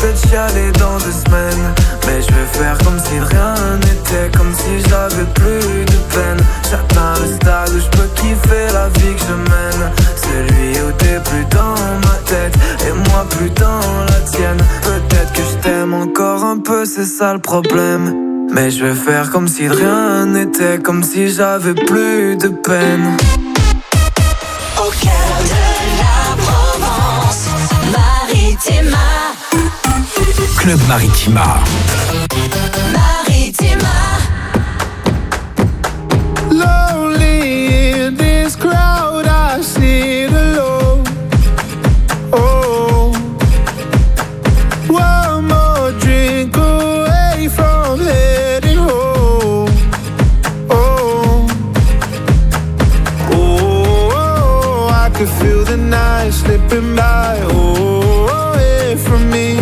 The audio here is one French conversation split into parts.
peut-être chialer dans 2 semaines. Mais je vais faire comme si rien n'était, comme si j'avais plus de peine. J'atteins le stade où je peux kiffer la vie que je mène. Celui où t'es plus dans ma tête et moi plus dans la tienne. Peut-être que je t'aime encore un peu, c'est ça le problème. Mais je vais faire comme si rien n'était, comme si j'avais plus de peine. Au cœur de la Provence, Maritima. Club Maritima. Maritima. Lonely in this crowd, I sit alone. Oh, one more drink away from heading home. Oh, oh, I could feel the night slipping by. Oh, away from me.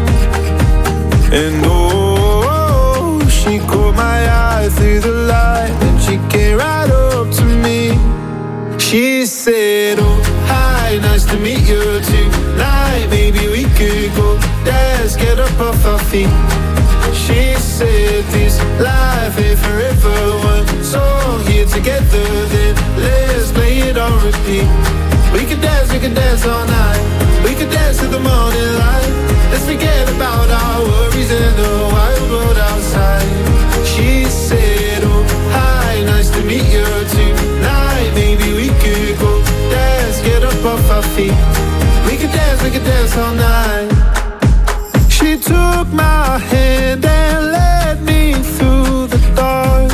And oh, she caught my eye through the light, and she came right up to me. She said, oh, hi, nice to meet you tonight. Maybe we could go dance, get up off our feet. She said, this life ain't forever. One song here together, then let's play it on repeat. We could dance all night. We could dance to the morning light. Let's forget about our worries in the wild world outside. She said, oh, hi, nice to meet you tonight. Maybe we could go dance, get up off our feet. We could dance all night. She took my hand and led me through the dark.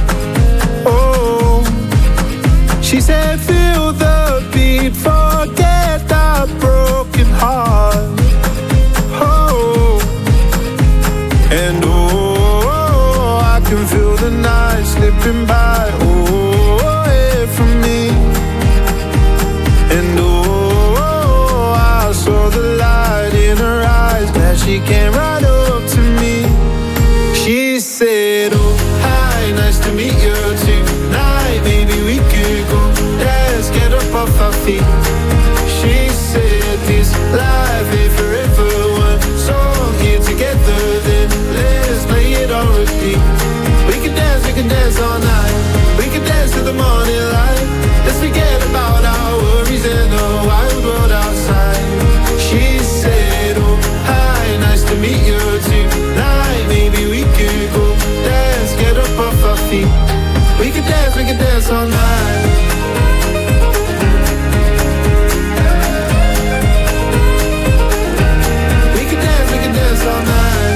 Oh, she said, feel the beat, forget that broken heart. And oh, I can feel the night slipping by, oh, away from me. And oh, I saw the light in her eyes, glad she came right up to me. She said, oh, hi, nice to meet you tonight. Maybe we could go dance, get up off our feet. She said, this life ain't forever. One song here together, then let's play it on repeat. We can dance all night. We can dance to the morning light. Let's forget about our worries in the wild world outside. She said, oh, hi, nice to meet you tonight. Maybe we could go dance, get up off our feet. We can dance all night. All night.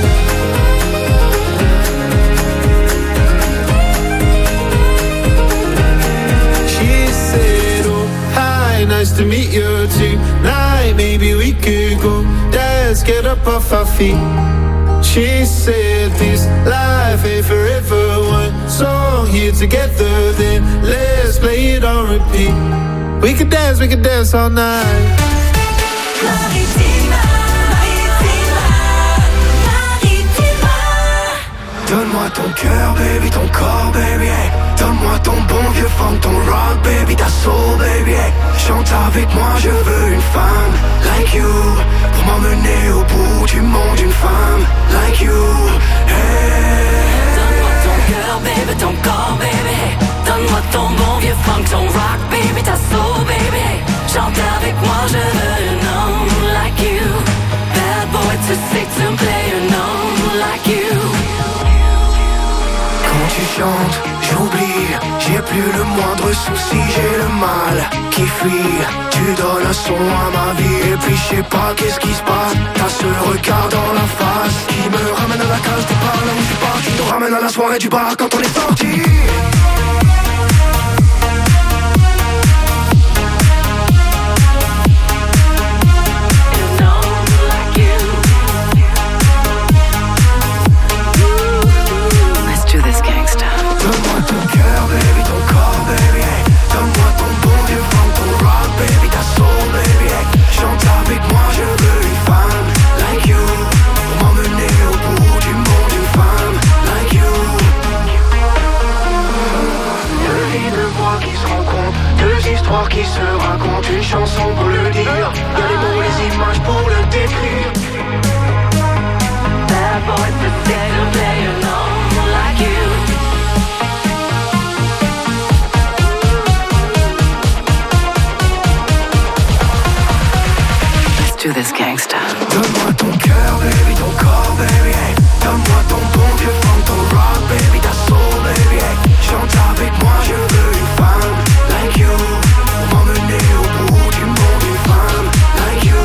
She said, oh, hi, nice to meet you tonight. Maybe we could go dance, get up off our feet. She said, this life ain't forever. One song here together, then let's play it on repeat. We could dance all night. Donne-moi ton cœur, baby, ton corps, baby, hey. Donne-moi ton bon vieux funk, ton rock, baby, ta soul, baby, hey. Chante avec moi, je veux une femme like you, pour m'emmener au bout du monde, une femme like you, hey. Donne-moi ton cœur, baby, ton corps, baby, hey. Donne-moi ton bon vieux funk, ton rock, baby, ta soul, baby, hey. Chante avec moi, je veux un homme like you. Bad boy to sick to play un homme like you. Quand tu chantes, j'oublie, j'ai plus le moindre souci, j'ai le mal qui fuit. Tu donnes un son à ma vie et puis je sais pas qu'est-ce qui se passe. T'as ce regard dans la face qui me ramène à la case départ, là où je suis parti, nous ramène à la soirée du bar quand on est sorti. Donne-moi ton cœur, baby, ton corps, baby, hey. Donne-moi ton bon vieux funk, ton rock, baby, ta soul, baby, hey. Chante avec moi, je veux une femme like you, pour m'emmener au bout du monde, une femme like you. do this, gangsta. Donne-moi ton cœur, baby, ton corps, baby, hey. Donne-moi ton bon vieux funk, ton rock, baby, ta soul, baby, hey. Chante avec moi, je veux une femme like you. M'emmener au bout du monde, une femme like you.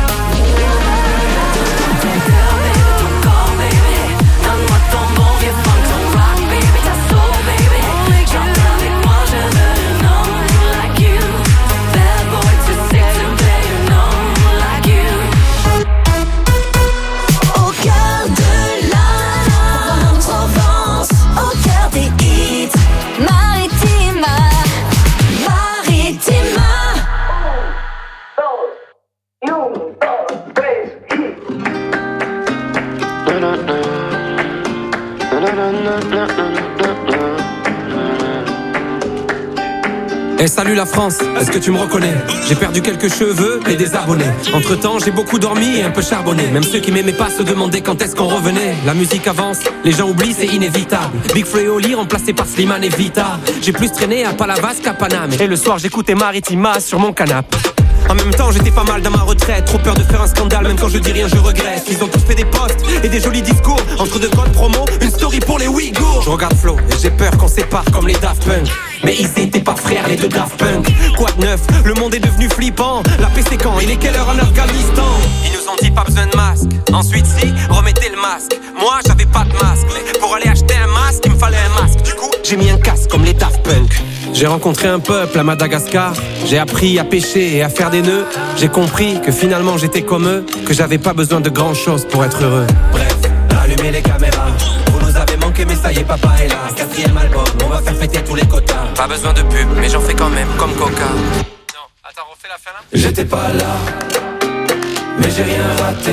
Ton cœur, baby, ton corps, baby, hey. Donne-moi ton bon vieux funk, ton rock, baby, ta soul, baby, hey. Chante avec moi, je veux un homme like you. Bad boy too sick to play un homme like you. Au cœur de la Provence, au cœur des hits, Maritima, Maritima. Eh salut la France, est-ce que tu me reconnais? J'ai perdu quelques cheveux et des abonnés. Entre temps j'ai beaucoup dormi et un peu charbonné. Même ceux qui m'aimaient pas se demandaient quand est-ce qu'on revenait. La musique avance, les gens oublient, c'est inévitable. Big Flo et Oli remplacé par Slimane et Vita. J'ai plus traîné à Palavas qu'à Paname. Et le soir j'écoutais Maritima sur mon canapé. En même temps j'étais pas mal dans ma retraite. Trop peur de faire un scandale, même quand je dis rien je regrette. Ils ont tous fait des posts et des jolis discours. Entre deux codes promo, une story pour les Ouïghours. Je regarde Flo et j'ai peur qu'on sépare comme les Daft Punk. Mais ils étaient pas frères les deux Daft Punk. Quoi de neuf, le monde est devenu flippant. La paix c'est quand, il est quelle heure en Afghanistan? Ils nous ont dit pas besoin de masque. Ensuite si, remettez le masque. Moi j'avais pas de masque, mais pour aller acheter un masque il me fallait un masque. Du coup j'ai mis un casque comme les Daft Punk. J'ai rencontré un peuple à Madagascar. J'ai appris à pêcher et à faire des nœuds. J'ai compris que finalement j'étais comme eux, que j'avais pas besoin de grand chose pour être heureux. Bref, allumez les caméras. Vous nous avez manqué mais ça y est papa est là. 4e album, on va faire fêter tous les quotas. Pas besoin de pub mais j'en fais quand même comme Coca. Non, attends, refais la fin là. J'étais pas là, mais j'ai rien raté.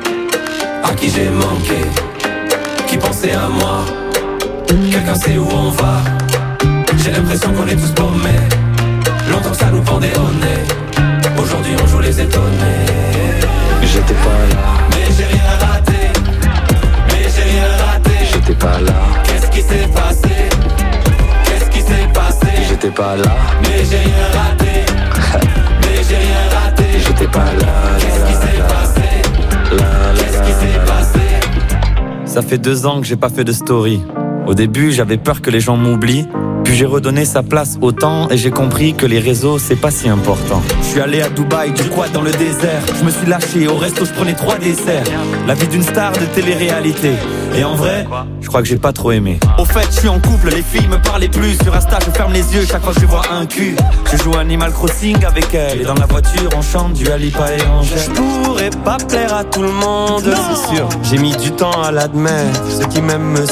À qui j'ai manqué, qui pensait à moi. Quelqu'un sait où on va. J'ai l'impression qu'on est tous paumés. Longtemps que ça nous pendait au nez. Aujourd'hui on joue les étonnés. J'étais pas là, mais j'ai rien raté. Mais j'ai rien raté. J'étais pas là. Qu'est-ce qui s'est passé? Qu'est-ce qui s'est passé? J'étais pas là, mais j'ai rien raté. Mais j'ai rien raté. J'étais pas là. Qu'est-ce qui s'est passé? Qu'est-ce qui s'est passé? Ça fait 2 ans que j'ai pas fait de story. Au début j'avais peur que les gens m'oublient. Puis j'ai redonné sa place au temps et j'ai compris que les réseaux c'est pas si important. Je suis allé à Dubaï, du quad dans le désert. Je me suis lâché, au resto je prenais 3 desserts. La vie d'une star de télé-réalité. Et en vrai, je crois que j'ai pas trop aimé. Au fait, je suis en couple, les filles me parlaient plus. Sur Insta, je ferme les yeux chaque fois que je vois un cul. Je joue Animal Crossing avec elle. Et dans la voiture, on chante du Alipa et Angèle. Je pourrais pas plaire à tout le monde, c'est sûr. J'ai mis du temps à l'admettre. Ceux qui m'aiment me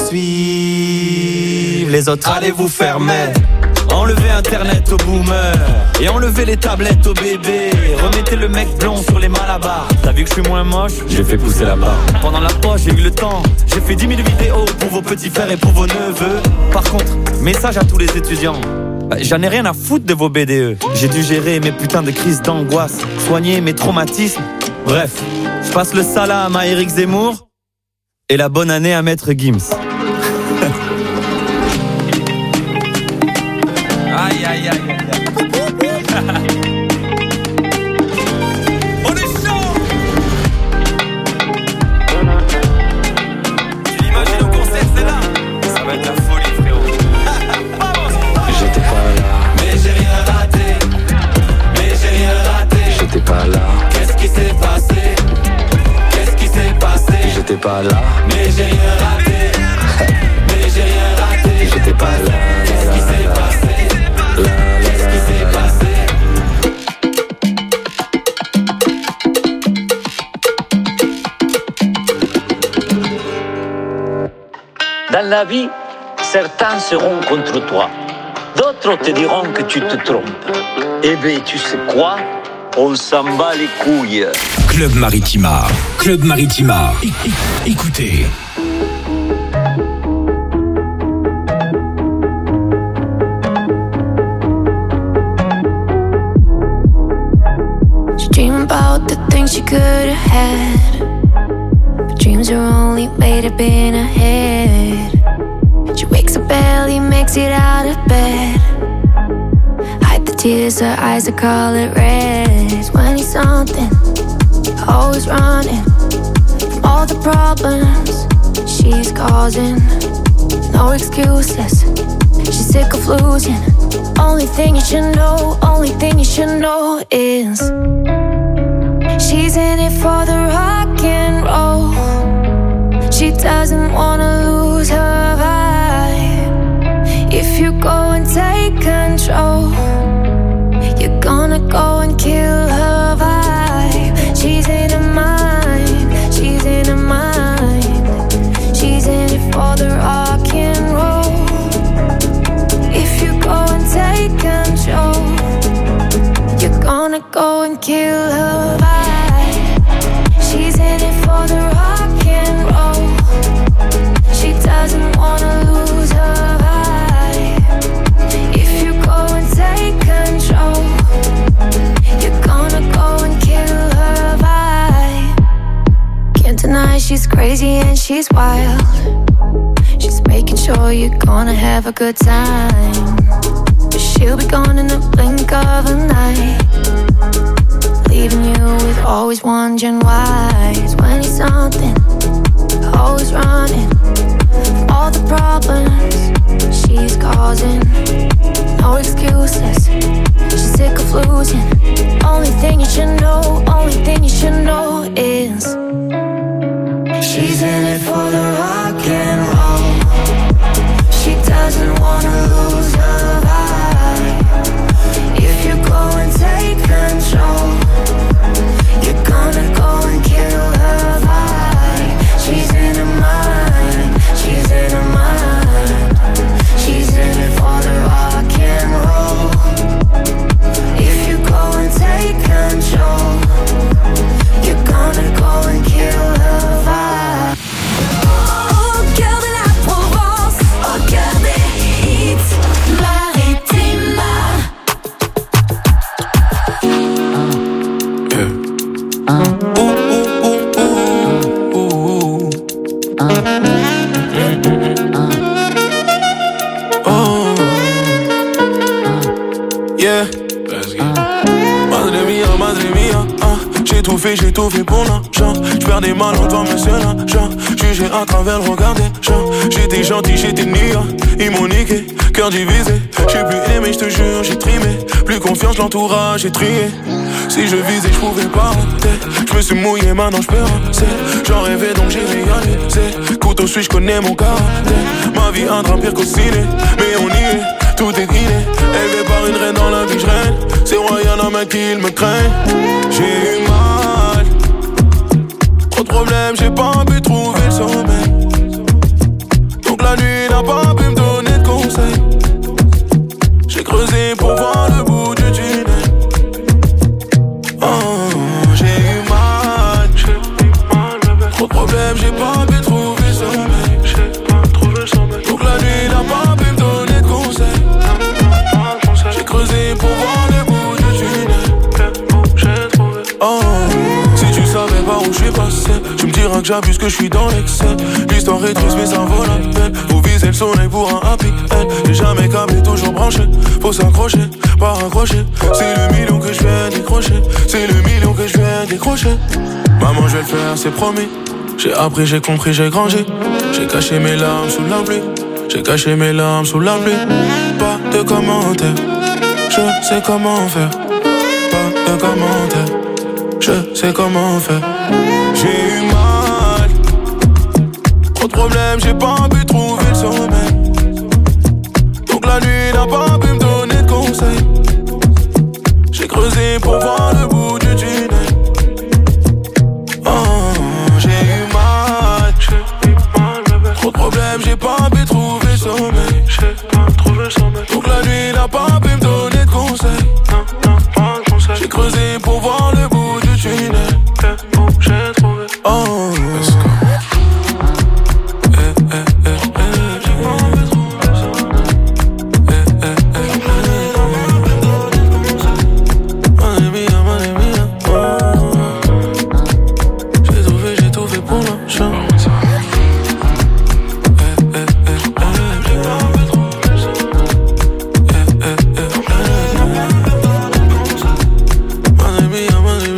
suivent. Les autres, allez vous faire mettre. Enlevez internet aux boomers et enlevez les tablettes aux bébés. Remettez le mec blond sur les malabars. T'as vu que je suis moins moche? J'ai fait pousser la barre. Pendant la pause j'ai eu le temps. J'ai fait 10 000 vidéos pour vos petits frères et pour vos neveux. Par contre, message à tous les étudiants. J'en ai rien à foutre de vos BDE. J'ai dû gérer mes putains de crises d'angoisse, soigner mes traumatismes. Bref, je passe le salam à Eric Zemmour et la bonne année à Maître Gims. Aïe aïe aïe aïe. On est chaud. Tu l'imagines au concert, c'est là. Ça va être la folie frérot. J'étais pas là, mais j'ai rien raté. Mais j'ai rien raté. J'étais pas là. Qu'est-ce qui s'est passé? Qu'est-ce qui s'est passé? J'étais pas là, mais j'ai rien raté. Mais j'ai rien raté. J'étais pas là. Qu'est-ce qui s'est passé? Qu'est-ce qui s'est passé? Dans la vie, certains seront contre toi. D'autres te diront que tu te trompes. Eh bien, tu sais quoi? On s'en bat les couilles. Club Maritima. Club Maritima. Écoutez. Dream about the things she could have had, but dreams are only made up in her head. She wakes up early, makes it out of bed, hide the tears, her eyes are color red. 20-something, always running from all the problems she's causing. No excuses, she's sick of losing. Only thing you should know, only thing you should know is she's in it for the rock and roll. She doesn't wanna lose her vibe. If you go and take control, you're gonna go and kill her vibe. She's in her mind, she's in her mind. She's in it for the rock and roll. If you go and take control, you're gonna go and kill her vibe. She's in it for the rock and roll. She doesn't wanna lose her vibe. If you go and take control, you're gonna go and kill her vibe. Can't deny she's crazy and she's wild. She's making sure you're gonna have a good time, but she'll be gone in the blink of an eye, leaving you with always wondering why. 20-something, always running from all the problems she's causing. No excuses, she's sick of losing. Only thing you should know, only thing you should know is she's in it for the rock and roll. She doesn't wanna lose her vibe. If you go and take control, you're gonna go and kill her vibe. She's in her mind, she's in her mind. She's in it for the rock and roll. If you go and take control, you're gonna go and kill her vibe. Au cœur de la Provence, au cœur des hits, Maritima. Yeah. Madre mia, j'ai tout fait pour l'argent. J'perds des mal en toi, monsieur l'agent. Jugé à travers le regard des gens. J'étais gentil, j'étais niant. Ils m'ont niqué, cœur divisé. J'ai plus aimé, j'te jure, j'ai trimé. Plus confiance, l'entourage, j'ai trié. Si je visais, j'pouvais pas rater. J'me suis mouillé, maintenant j'peux ramasser. J'en rêvais donc j'ai réalisé. Couteau suisse, j'connais mon caractère. Ma vie un drame pire qu'au ciné. Mais on y est, tout est grillé. Élevé par une reine dans la vie, j'règne. C'est royal en main qu'ils me craignent. J'ai eu mal, trop de problèmes, j'ai pas pu trouver le sommeil. Donc la nuit n'a pas pu me donner de conseils. J'ai creusé pour voir le bout du tunnel. Oh, j'ai eu mal, trop de problèmes, j'ai pas pu trouver le sommeil. Donc la nuit n'a pas pu me donner de conseils. J'ai creusé pour voir le bout du tunnel. Oh, si tu savais par où je suis passé, tu me diras que j'abuse, que je suis dans l'excès. L'histoire est triste mais ça vaut la peine. Faut viser le soleil pour un happy end. J'ai jamais câblé, toujours branché. Faut s'accrocher, pas raccrocher. C'est le million que je viens décrocher. C'est le million que je viens décrocher. Maman je vais le faire, c'est promis. J'ai appris, j'ai compris, j'ai grandi. J'ai caché mes larmes sous la pluie. J'ai caché mes larmes sous la pluie. Pas de commentaires, je sais comment faire. Pas de commentaires, je sais comment faire. J'ai eu mal, trop de problèmes, j'ai pas pu trouver le sommeil. Donc la nuit n'a pas pu me donner de conseils. J'ai creusé pour voir le bout du tunnel. Oh, j'ai eu mal, trop de problèmes, j'ai pas pu trouver le sommeil. Donc la nuit n'a pas pu me donner de conseils. J'ai creusé pour voir le bout du tunnel. Oh, let's go. J'ai tout fait pour l'argent. Madre mía,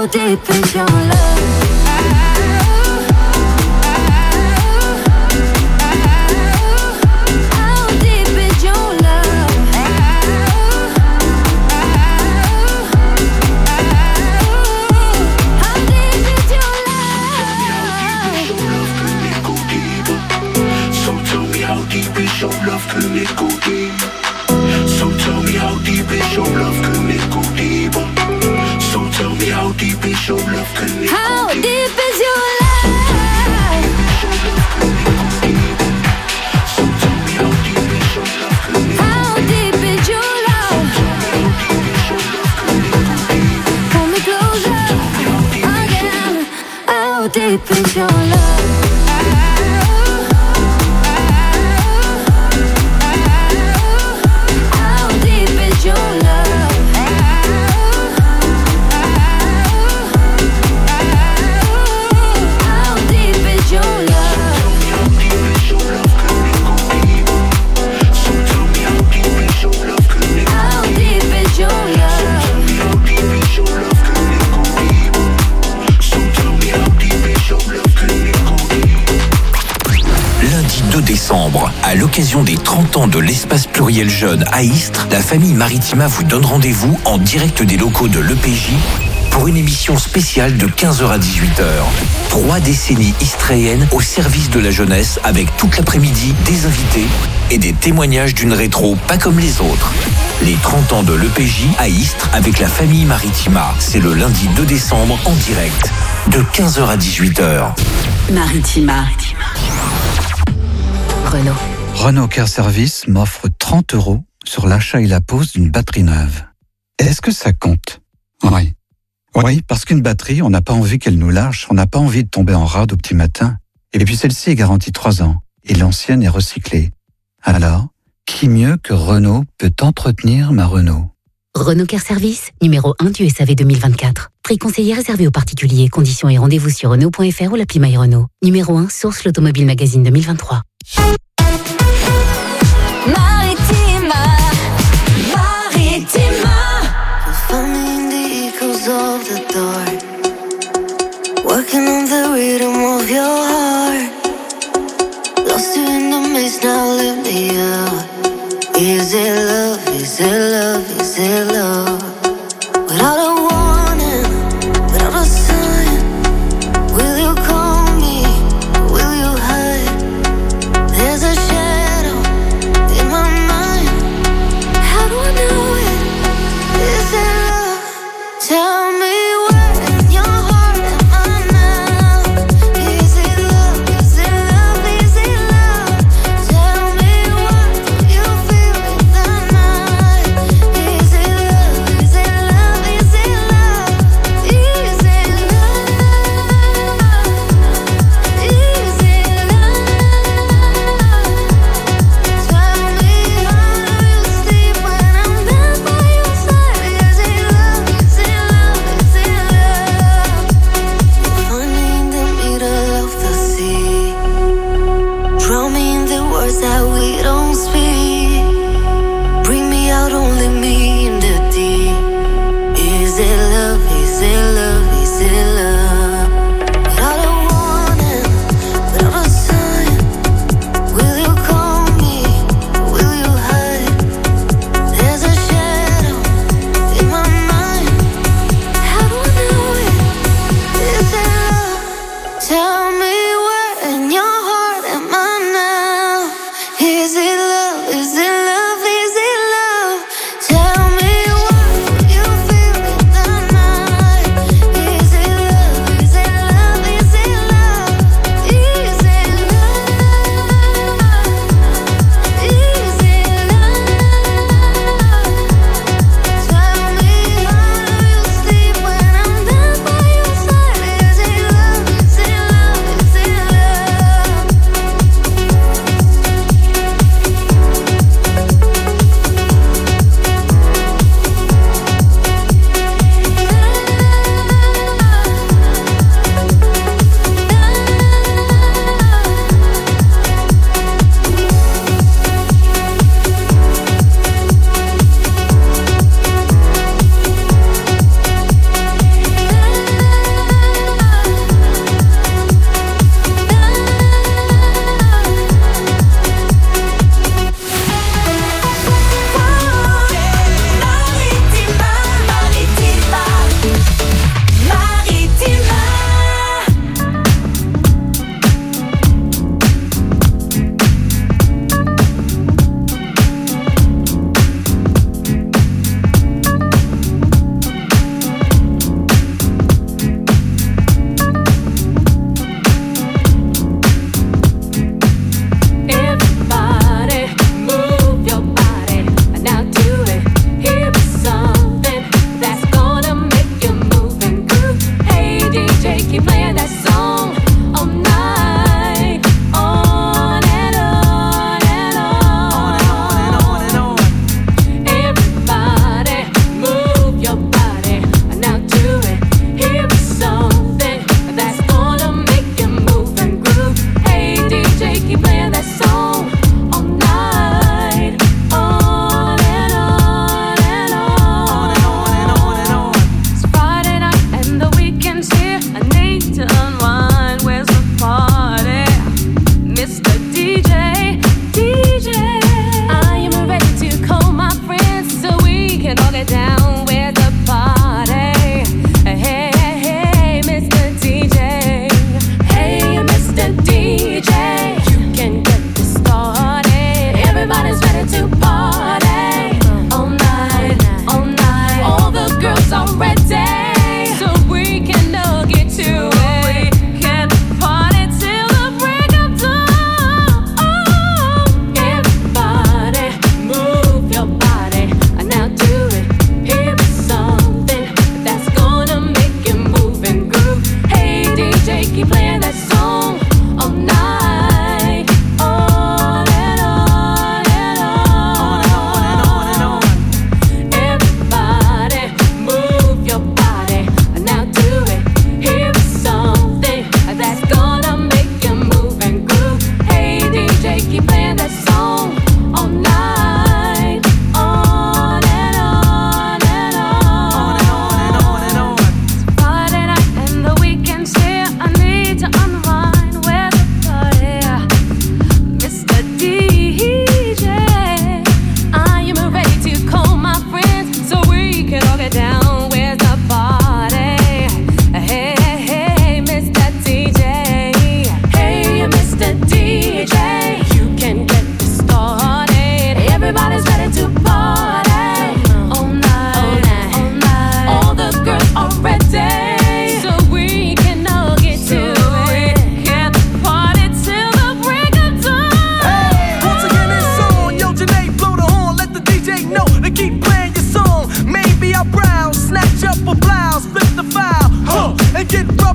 How deep is your love? Your love, can it go deep? So tell me how deep is your love, can it go deep? So tell me how deep is your love, can it go deep? How deep is your love? So tell me how deep is your love, can it go deep? How deep is your love? Pull me closer again. How deep is your love? Décembre, à l'occasion des 30 ans de l'espace pluriel jeune à Istres, la famille Maritima vous donne rendez-vous en direct des locaux de l'EPJ pour une émission spéciale de 15h à 18h. 3 décennies istréennes au service de la jeunesse avec toute l'après-midi des invités et des témoignages d'une rétro pas comme les autres. Les 30 ans de l'EPJ à Istres avec la famille Maritima, c'est le lundi 2 décembre en direct de 15h à 18h. Maritima. Renault Care Service m'offre 30 € sur l'achat et la pose d'une batterie neuve. Est-ce que ça compte? Oui. Oui, parce qu'une batterie, on n'a pas envie qu'elle nous lâche, on n'a pas envie de tomber en rade au petit matin. Et puis celle-ci est garantie 3 ans, et l'ancienne est recyclée. Alors, qui mieux que Renault peut entretenir ma Renault? Renault Care Service, numéro 1 du SAV 2024. Prix conseillé réservé aux particuliers. Conditions et rendez-vous sur Renault.fr ou l'appli My Renault. Numéro 1, source l'Automobile Magazine 2023. Maritima, Maritima. Finding the echoes of the dark, working on the rhythm of your heart. Lost you in the maze, now let me out. Is it love? Is it love? Is it love? Without a warning, without a sign, will you call me? Will you hide? There's a shadow in my mind. How do I know it? Is it love? Tell me where in your heart am I now? Is it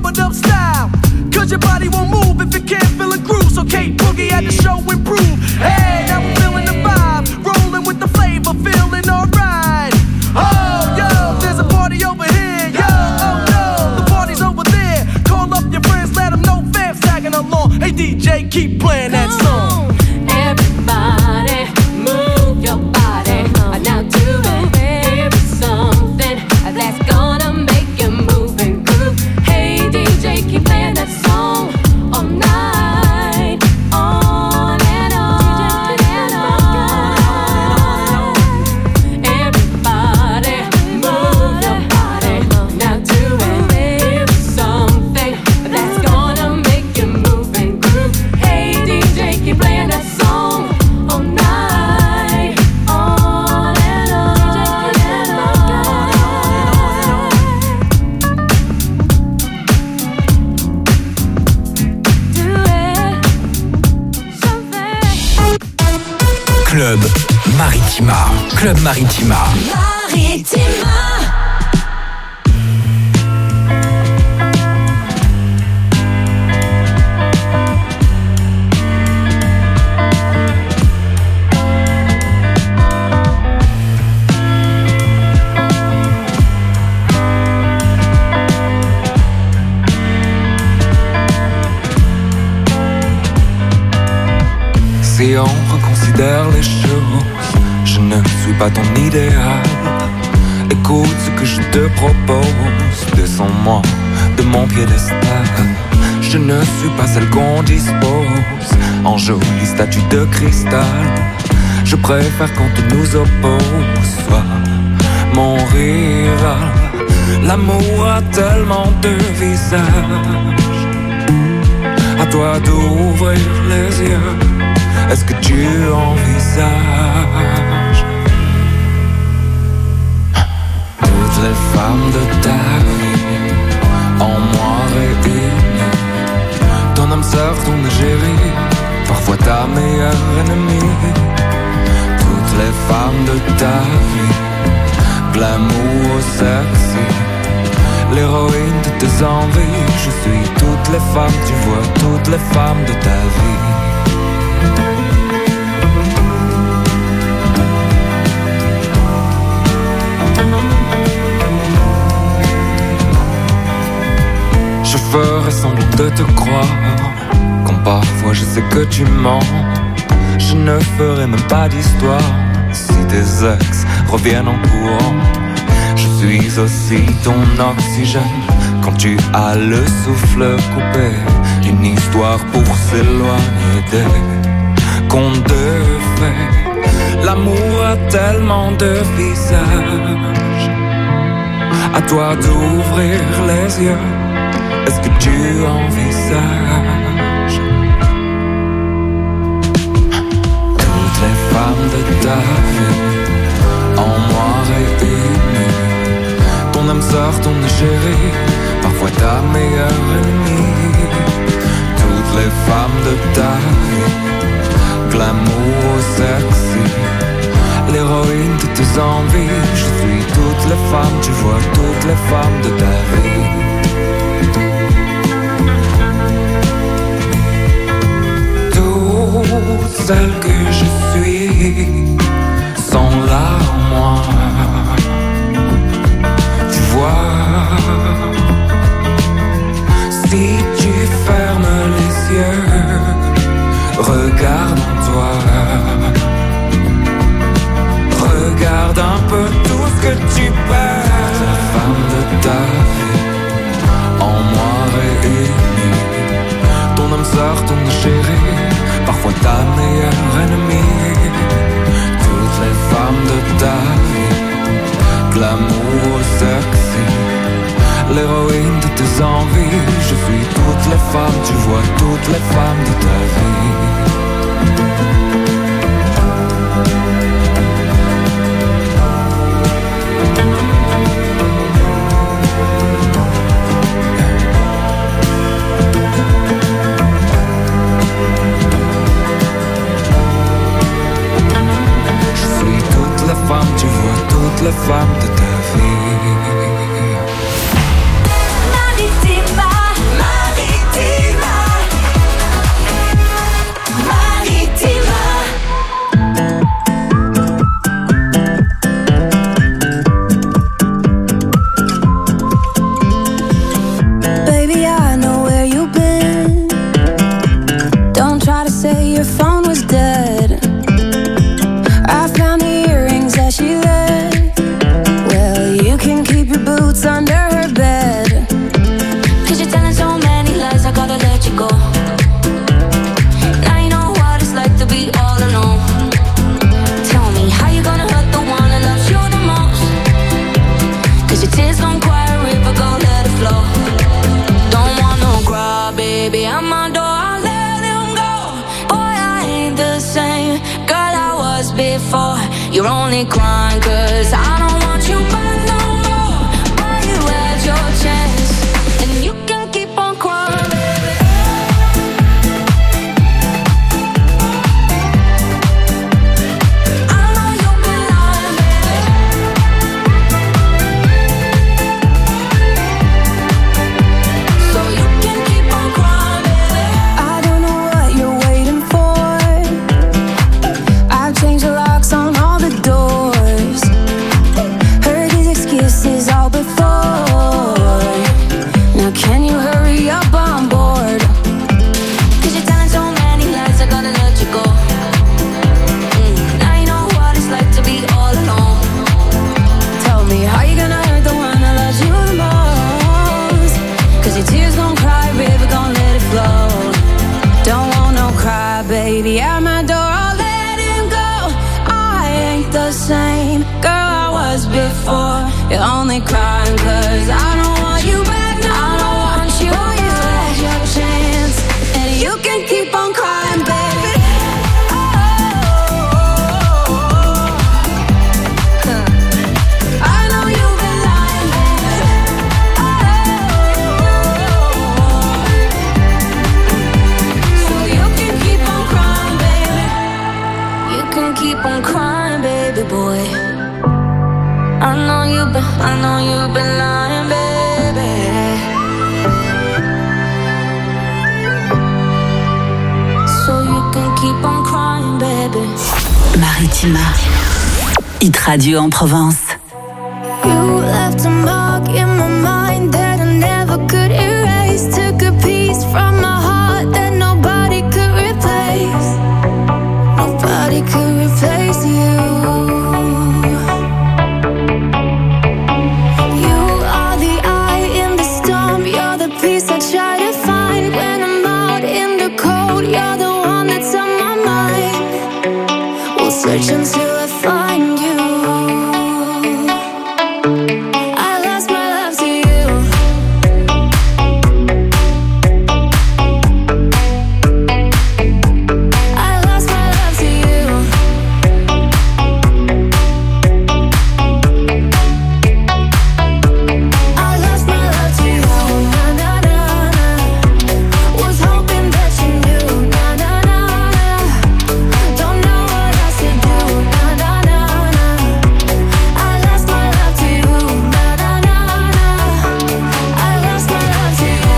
pump it up style. Cause your body won't move if it can't feel a groove. So Kate Boogie had the show improve. Hey, now we're feeling the vibe, rolling with the flavor, feeling alright. Oh, yo, there's a party over here. Yo, oh no, the party's over there. Call up your friends, let them know fans tagging along. Hey DJ, keep playing that song. Everybody, move your body. Now do it. Here's something that's gonna make you move and groove. Hey DJ, keep playing that song all night, on and on and on. Everybody, move your body. Now do it. Here's something that's gonna make you move and groove. Hey DJ, keep playing that song all night, on and on and on. Do it, something. Club Maritima. Club Maritima. Maritima. Si on reconsidère les choses, je ne suis pas ton idéal. Écoute ce que je te propose, descends-moi de mon piédestal. Je ne suis pas celle qu'on dispose en jolie statue de cristal. Je préfère qu'on te nous oppose, soit mon rival. L'amour a tellement de visages, à toi d'ouvrir les yeux. Est-ce que tu envisages toutes les femmes de ta vie en moi réunies? Ton âme sœur, ton égérie, parfois ta meilleure ennemie. Toutes les femmes de ta vie, glamour ou sexy, l'héroïne de tes envies. Je suis toutes les femmes, tu vois, toutes les femmes de ta vie. Je ferai semblant de te croire, quand parfois je sais que tu mens. Je ne ferai même pas d'histoire si tes ex reviennent en courant. Je suis aussi ton oxygène quand tu as le souffle coupé. Une histoire pour s'éloigner des contes de fées. L'amour a tellement de visages, à toi d'ouvrir les yeux. Est-ce que tu envisages toutes les femmes de ta vie en moi réunies? Ton âme sœur, ton égérie, parfois ta meilleure ennemie. Toutes les femmes de ta vie, glamour ou sexy, l'héroïne de tes envies. Je suis toutes les femmes, tu vois, toutes les femmes de ta vie. Toutes celles que je suis sont là en moi. Tu vois, si tu fermes les yeux, regarde en toi. Regarde un peu tout ce que tu perds. La femme de ta vie en moi réunie. Ton âme sœur, ton chéri, parfois ta meilleure ennemie. Toutes les femmes de ta vie, glamour sexy, l'héroïne de tes envies. Je suis toutes les femmes, tu vois, toutes les femmes de ta vie. Toutes les femmes de ta vie. Maritima. before. You're only crying 'cause I don't want you back no more. But you had your chance, and you can keep on crying, baby. I know you've been lying, baby. So you can keep on crying, baby. I don't know what you're waiting for. I've changed the locks on all the doors. Heard these excuses all before. Now can you hurry up on board? 'Cause you're telling so many lies, I gotta let you go. Now you know what it's like to be all alone. Tell me how you gonna hurt the one that loves you the most. 'Cause your tears gon' cry, baby, gon' let it flow. Don't want no cry, baby, at my door, I'll let him go. I ain't the same girl I was before. You're only crying 'cause I don't want you back no more. I don't want you, you had your chance, and you can keep on crying, baby. I know you've been lying, baby. So you can keep on crying, baby. You can keep on crying, baby boy. I know you've been lying, baby. So you can keep on crying, baby. Maritima, Hit Radio en Provence. You left a mark in my mind that I never could erase. Took a piece from my heart that nobody could replace. Nobody could replace you. You are the eye in the storm. You're the peace I try to find when I'm out in the cold. You're the one that's on my mind. We'll search until I find you. I lost my love to you. I lost my love to you. I lost my love to you. Na na na na. Was hoping that you knew. Na na na na. Don't know what else to do. Na na na na. I lost my love to you. Na na na na. I lost my love to you.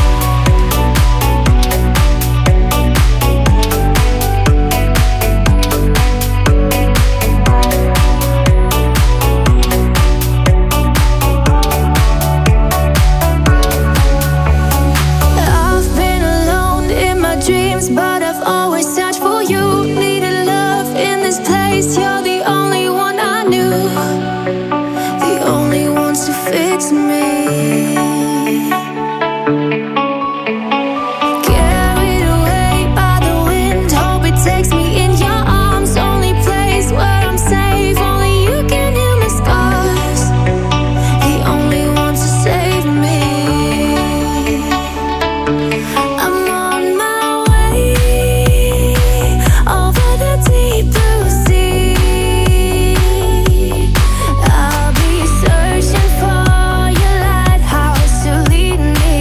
I've been alone in my dreams, but I've always searched for you. Needed love in this place. You're the only one I knew, the only one to fix me. Carried away by the wind, hope it takes me in your arms. Only place where I'm safe, only you can heal my scars. The only one to save me. I'm on my way over the deep blue sea. I'll be searching for your lighthouse to lead me.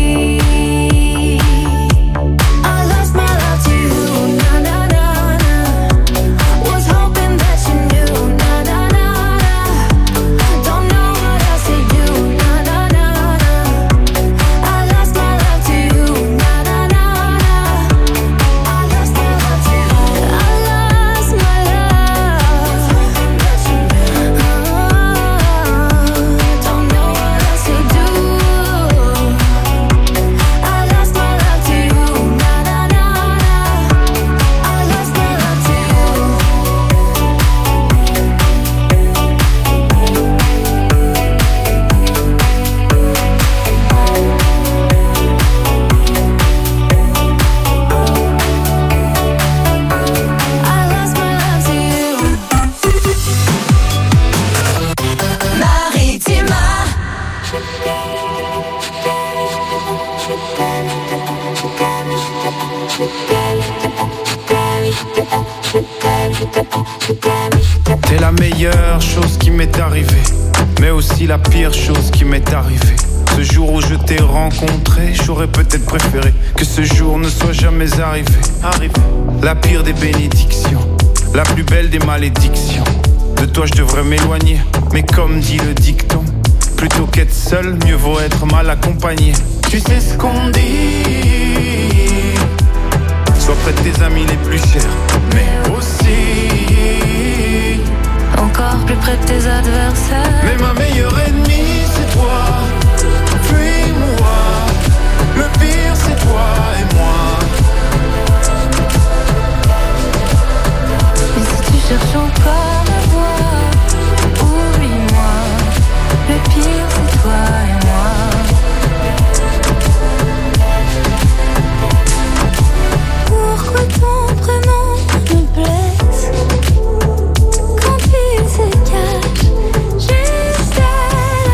I lost my love to you. Na na na na. Was hoping that you knew. Na na na na. Don't know what else to do. Na na na na. I lost my love to you. Na na na na. I lost my love to you. I lost my love. Don't know what else to do. I lost my love to you. Na na na na. I lost my love to you. I lost my love to you. Maritima. T'es la meilleure chose qui m'est arrivée, mais aussi la pire chose qui m'est arrivée. Ce jour où je t'ai rencontré, j'aurais peut-être préféré que ce jour ne soit jamais arrivé. La pire des bénédictions, la plus belle des malédictions. De toi je devrais m'éloigner, mais comme dit le dicton, plutôt qu'être seul, mieux vaut être mal accompagné. Tu sais ce qu'on dit, sois près de tes amis les plus chers, mais aussi encore plus près de tes adversaires. Mais ma meilleure ennemie c'est toi. Fuis-moi, le pire c'est toi et moi. Et si tu cherches encore à voir, oublie-moi, le pire c'est toi et moi. Pourquoi ton prénom me blesse quand il se cache juste à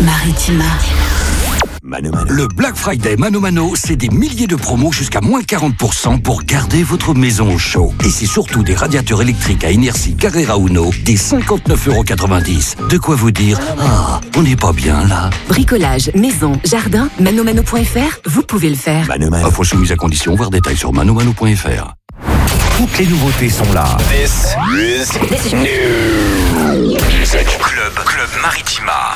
Maritima. Le Black Friday Mano Mano, c'est des milliers de promos jusqu'à moins 40% pour garder votre maison au chaud. Et c'est surtout des radiateurs électriques à inertie Carrera Uno, des 59,90 €. De quoi vous dire, ah, on n'est pas bien là. Bricolage, maison, jardin, manomano.fr, vous pouvez le faire. Offre soumise à condition, voir détails sur manomano.fr. Toutes les nouveautés sont là. This is new. Club Maritima.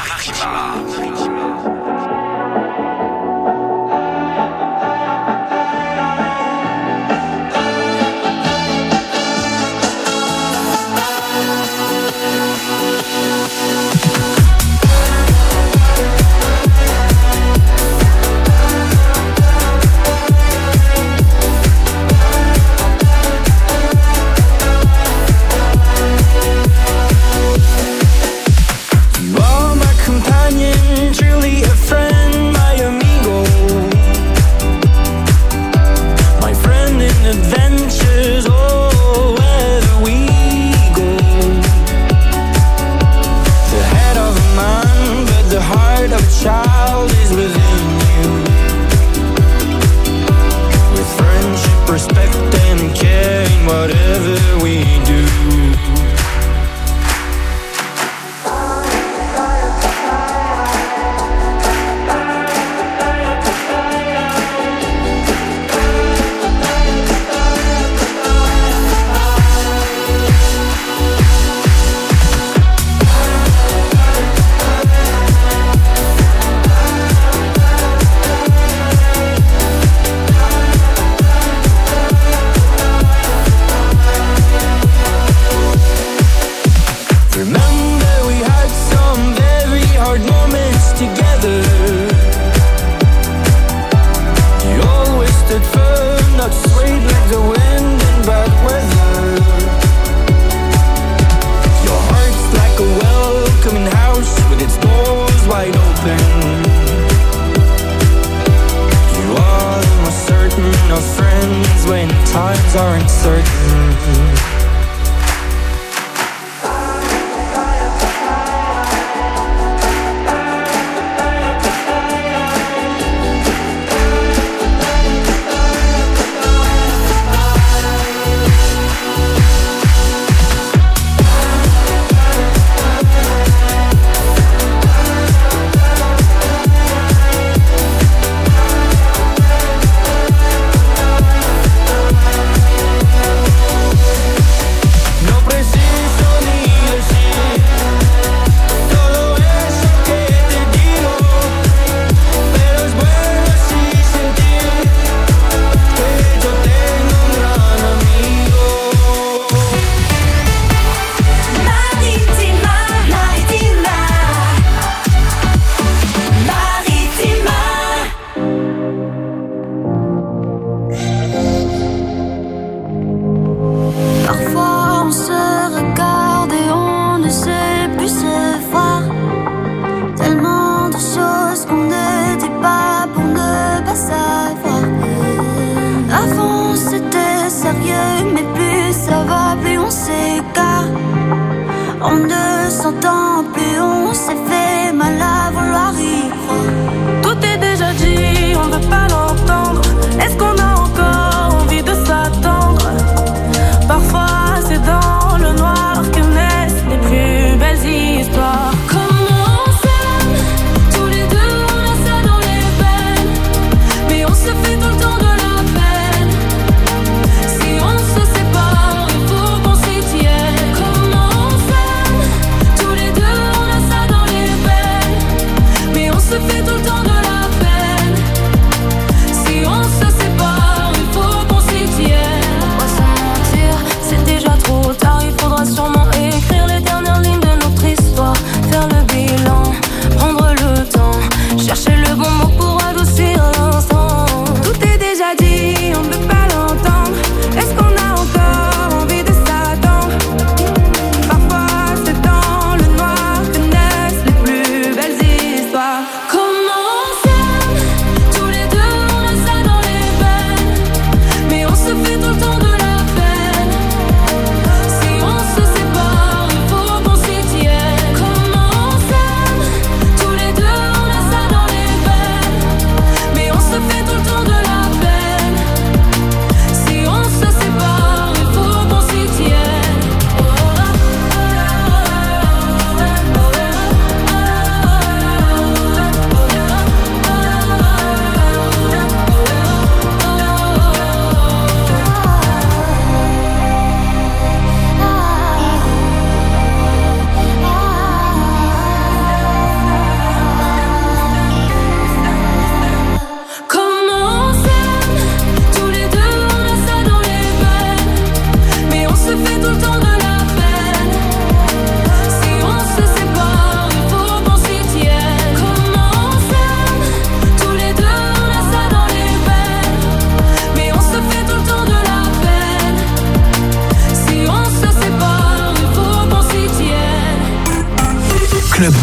Truly a friend, my amigo, my friend in adventures, oh, wherever we go. The head of a man, but the heart of a child is within you. With friendship, respect and care in whatever we do. Times are uncertain.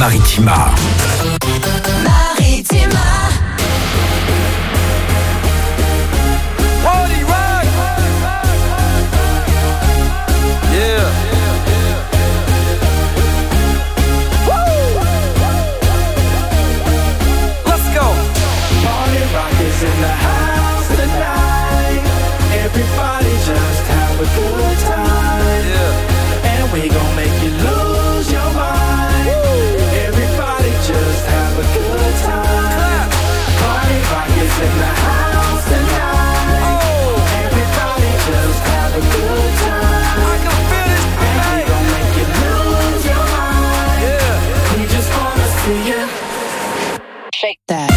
Maritima. Maritima. Party rock. Yeah. Woo. Let's go. Party rock is in the house tonight. Everybody just have a good time. Yeah. And we gon' make you lose your mind. Woo. Everybody just have a good time. Party rock is in the house tonight. Oh. Everybody just have a good time. I can feel it. And we gon' make you lose your mind. Yeah. We just wanna see you shake that.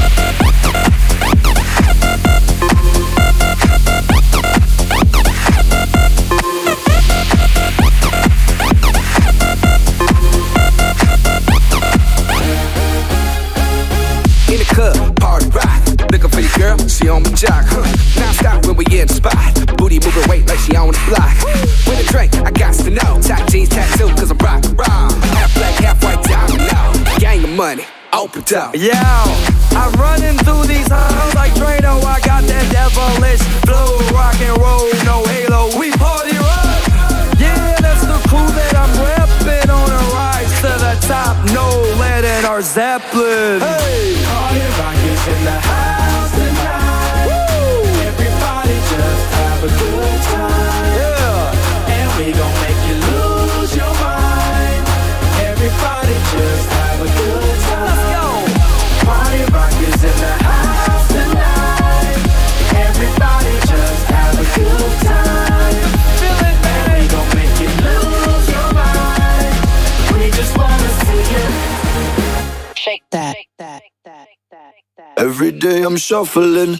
In the club, party rock. Looking for your girl, she on me jock. Now stop when we in the spot. Booty moving weight like she on the block. With a drink, I got to know. Top jeans tattoo, cause I'm rock raw. Half black, half white diamond now. Gang of money, open up. Yo, I'm running through these halls like Drano. I got that devilish flow, rock and roll, no halo. We party rock. Yeah, that's the crew that I'm repping on a rise to the top. No lead in our Zeppelin. Hey, party rock is in the house tonight. Woo. Everybody just have a good time. Yeah, and we gon' make you lose your mind. Everybody just have a good time. Let's go. Party rock is in the house tonight. Everybody just have a good time. Feel it, baby. And we gon' make you lose your mind. We just wanna see you Shake that. Every day I'm shuffling.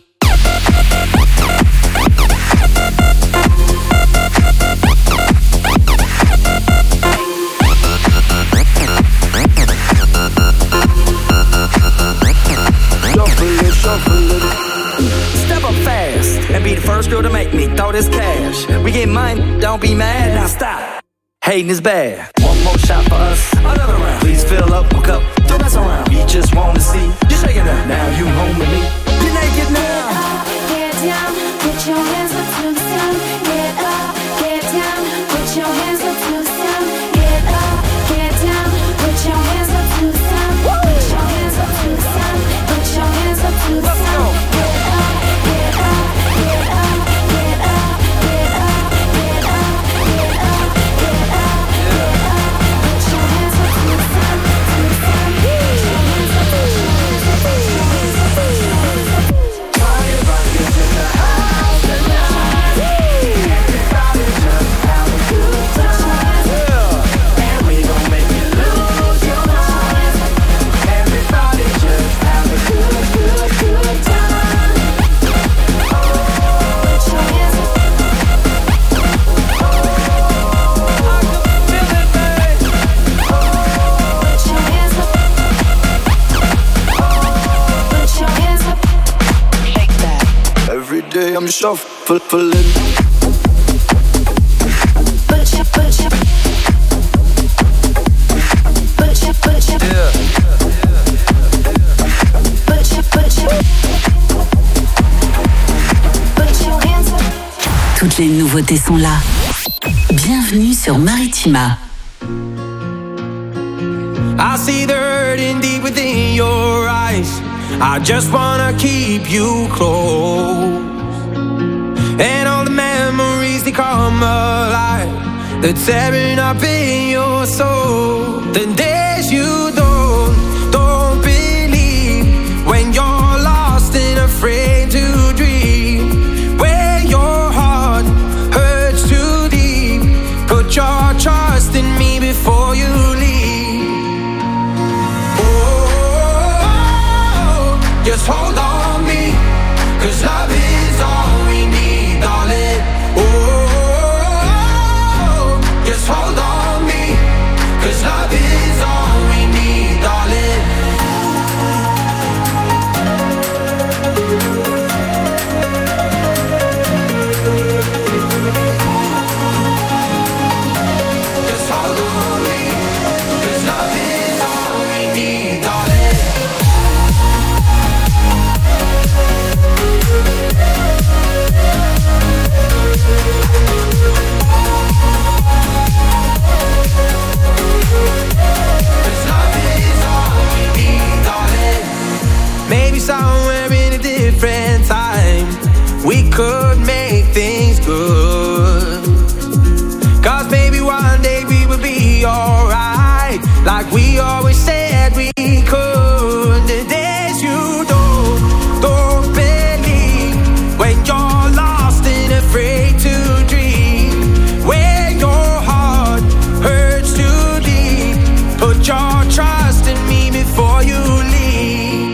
Shuffling. Step up fast and be the first girl to make me throw this cash. We get mine, don't be mad, now stop. Hating is bad. One more shot for us, another round. Please fill up my cup, don't mess around. We just wanna see you shaking up. Now you home with me. You're naked now. Get down, put your hands up to the sound. Get up, get down, put your hands up to the sound. Get up, get down, put your hands up to the sound. Put your hands up to the sound. Put your hands up to the sound. Get up, get up, get up, get up, get up, get up, get up, get up, get up. Put your hands up to the sound, to the sound. Put your hands up, put your hands up, put your hands up, put your hands up. Party rock is in the house tonight. Everybody just have a good time. And we gon' make you lose your mind. Everybody just have a good time. Put your hands up. Put your hands up. Put your hands up. Shake that. Every day I'm shuffling. Put your, put your. Put your, put your. Put your, put your hands up. Toutes les nouveautés sont là. Bienvenue sur Maritima. I see the hurting deep within your eyes. I just wanna keep you close. And all the memories, they come alive. They're tearing up in your soul. The days you don't believe, when you're lost and afraid to dream, where your heart hurts too deep. Put your trust in me before you leave. Oh, just hold on me, 'cause love is all we need, darling. Oh, just hold on me, 'cause love is all we need, darling. Just hold on me, 'cause love is all could make things good. Cause maybe one day we will be alright, like we always said we could. The days you don't believe, when you're lost and afraid to dream, when your heart hurts too deep, put your trust in me before you leave.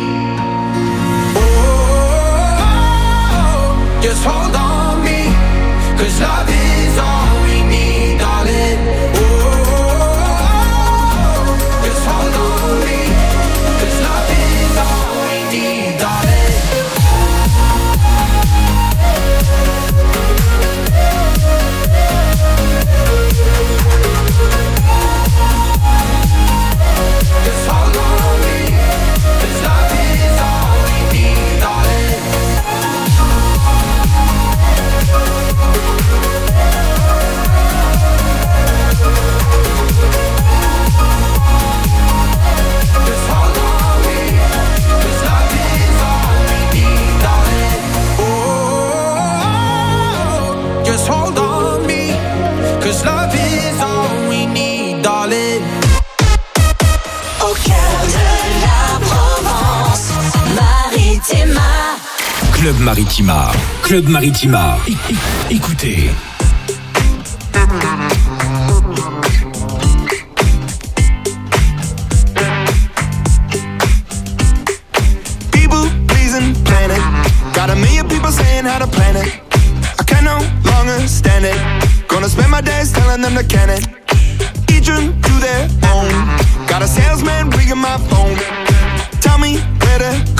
Oh, just hold on me, cause love is all we need, darling. Oh, just hold on me, cause love is all we need, darling. Just hold on me, cause love is all we need, darling. Just hold on me, cause love is all we need, darling. Oh, just hold on me, cause love is all we need, darling. Au cœur de la Provence, Maritima. Club Maritima. Club Maritima. Écoutez. People pleasing planet. Got a million people saying how to plan it. I can no longer stand it. Gonna spend my days telling them to can it. Each one to their own. Got a salesman ringing my phone. Tell me where to